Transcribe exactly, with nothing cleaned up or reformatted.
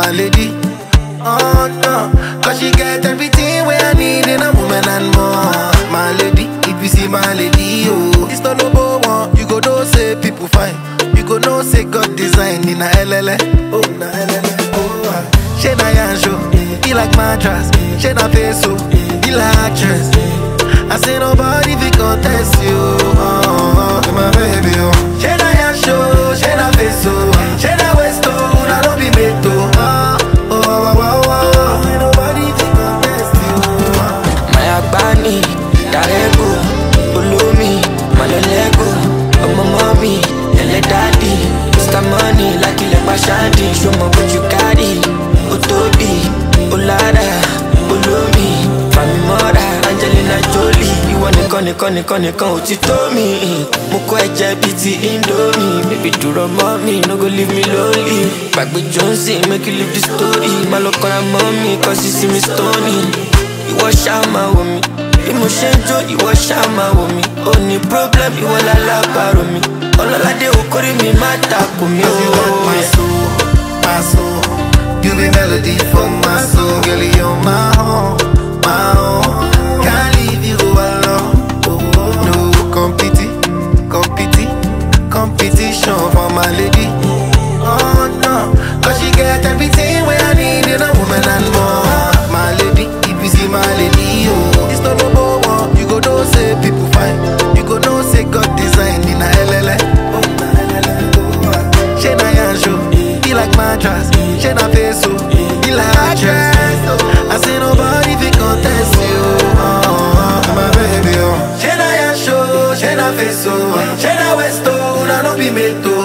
my lady. Oh no, cause she get everything where I need in a woman and more. My lady, if you see my lady, oh, it's not no one. You go know say people fine. You go know say God design in a L L A. Oh, na L L A. Oh, ah. She na yanjo, he like mattress. She na face so, he like actress. I say nobody fi contest you. Oh, oh, my baby, oh. She na yanjo, she na face so, she na waist so, na no be made to. Oh, oh, oh, oh, oh. Ain't nobody fi contest you. My Agbani, Darego, Ulumi, Malolego, Omo mommy, Ele daddy, Mister Money, like Ile Bashadi. Show me what you carry, Otobi, Olada, Ulumi, Fami Mora, Angelina Jolie. You want to call it, call it, call it, call it to me. Moko eje biti Indomie, baby do the mommy, no go leave me lonely. Back with Jonesy, make you live the story. My look on a mommy, cause you see me stony. You wash out my woman. Emotion joy, you wash out my woman. Only problem, you want a la baro me. All I do, okori me mata kumi. Cause you got my soul, my soul. You be melody for my soul. Girl, you're my home, my home. Can't leave you alone. No competi, competi, competition for my lady. Oh no, cause she get everything where I need in a woman and more. My lady, if you see my lady, oh, it's not no one. You go know say people fine. You go know say God design in a L L A. Oh, na L L A. Oh, she na yanjo, he like mattress. She na face so, he like actress. I say nobody fi contest you. Oh, oh, my baby, oh. She na yanjo, she na face so, she na waist so, na no be made to.